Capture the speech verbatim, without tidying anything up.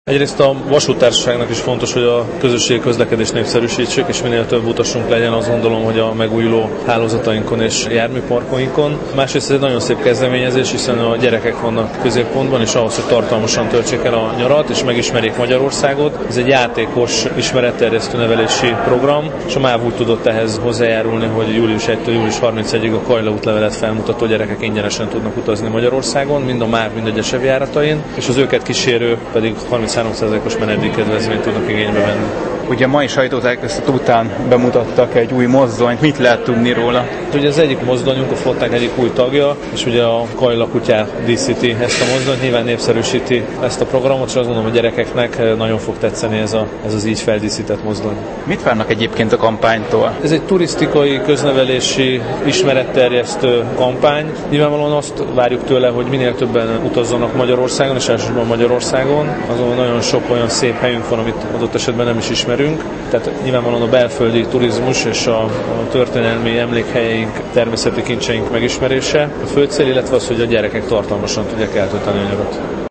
Egyrészt a vasúttársaságnak is fontos, hogy a közösségi közlekedést népszerűsítsük, és minél több utasunk legyen, azt gondolom, hogy a megújuló hálózatainkon és járműparkainkon. Másrészt ez egy nagyon szép kezdeményezés, hiszen a gyerekek vannak középpontban, és ahhoz, hogy tartalmasan töltsék el a nyarat, és megismerjék Magyarországot. Ez egy játékos, ismeretterjesztő nevelési program, és a MÁV úgy tudott ehhez hozzájárulni, hogy július elsejétől július harmincegyedikéig a Kajla útlevelet felmutató gyerekek ingyenesen tudnak utazni Magyarországon, mind a MÁV, mind a Gyesev járatain, és az őket kísérő pedig harminchárom százalékos menedékkedvezményt tudnak igénybe venni. Ugye a mai sajtótájékoztató után bemutattak egy új mozdonyt, mit lehet tudni róla? Ugye az egyik mozdonyunk, a flották egyik új tagja, és ugye a Kajla kutyá díszíti ezt a mozdonyt, nyilván népszerűsíti ezt a programot, és azt gondolom, hogy a gyerekeknek nagyon fog tetszeni ez, a, ez az így feldíszített mozdony. Mit várnak egyébként a kampánytól? Ez egy turisztikai, köznevelési, ismeretterjesztő kampány. Nyilvánvalóan azt várjuk tőle, hogy minél többen utazzanak Magyarországon, és elsősorban Magyarországon. Azon nagyon sok olyan szép helyünk van, amit adott esetben nem is ismerünk. Tehát nyilvánvalóan a belföldi turizmus és a, a történelmi emlékhelyeink, természeti kincseink megismerése a fő cél, illetve az, hogy a gyerekek tartalmasan tudják eltölteni a nyarat.